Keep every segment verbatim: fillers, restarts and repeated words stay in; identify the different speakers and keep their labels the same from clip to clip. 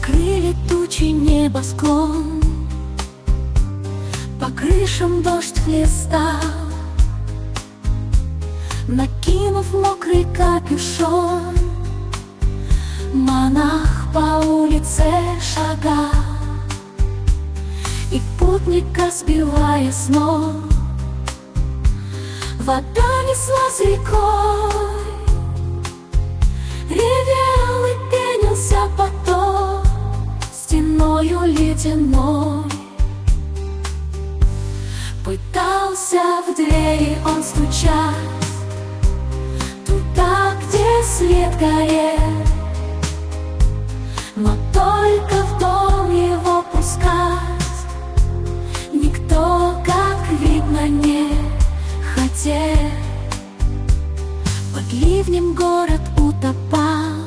Speaker 1: Закрыли тучи небосклон, по крышам дождь хлестал, накинув мокрый капюшон, монах по улице шагал, и путника сбивая с ног вода неслась рекой. Ревел и пенился поток стеною ледяной. Пытался в двери он стучать туда, где свет горел, но только в дом его пускать никто, как видно, не хотел. Под ливнем город утопал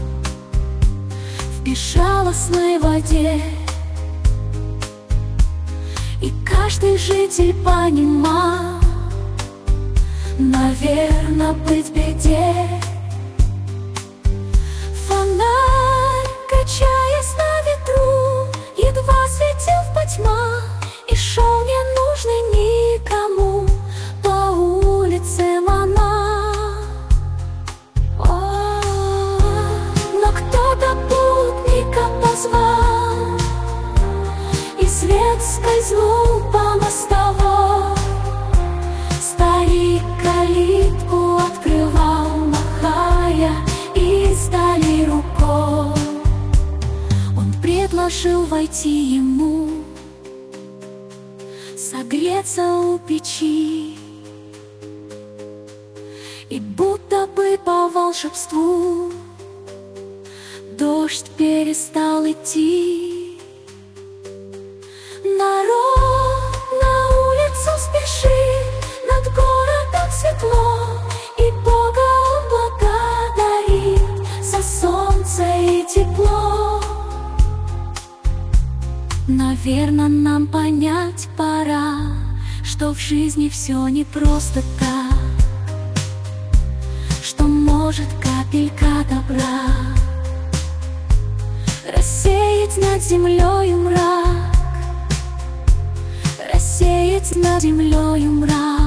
Speaker 1: в безжалостной воде, и каждый житель понимал, наверно, быть беде. Фонарь, качаясь на ветру, едва светил в потьмах и шел ненужный никому по улице монах. О, но кто-то путника позвал, и свет скользнул по мостовой. Старик калитку открывал, махая издали рукой. Он предложил войти ему, согреться у печи, и будто бы по волшебству дождь перестал идти. Народ на улицу спешит, над городом светло, и Бога он благодарит за солнце и тепло. Наверно, нам понять пора, что в жизни все не просто так, что может капелька добра рассеять над землею мрак, рассеять над землею мрак.